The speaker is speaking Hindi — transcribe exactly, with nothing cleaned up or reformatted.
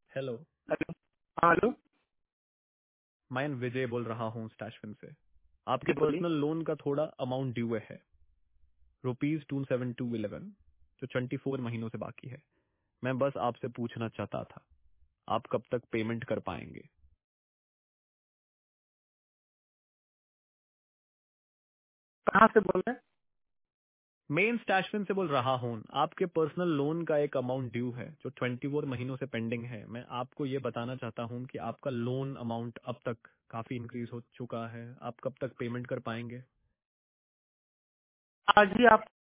हेलो। हेलो। हाँ हेलो। मैं विजय बोल रहा हूँ स्टैशफिन से। आपके जी बोलिए। पर्सनल लोन का थोड़ा अमाउंट ड्यू है, rupees two seven two eleven, जो ट्वेंटी फोर महीनों से बाकी है। मैं बस आपसे पूछना चाहता था, आप कब तक पेमेंट कर पाएंगे? कहाँ से बोल रहे हैं? मेन स्टैशफिन से बोल रहा हूँ। आपके पर्सनल लोन का एक अमाउंट ड्यू है जो ट्वेंटी फोर महीनों से पेंडिंग है। मैं आपको ये बताना चाहता हूँ कि आपका लोन अमाउंट अब तक काफी इंक्रीज हो चुका है। आप कब तक पेमेंट कर पाएंगे? आज ही आप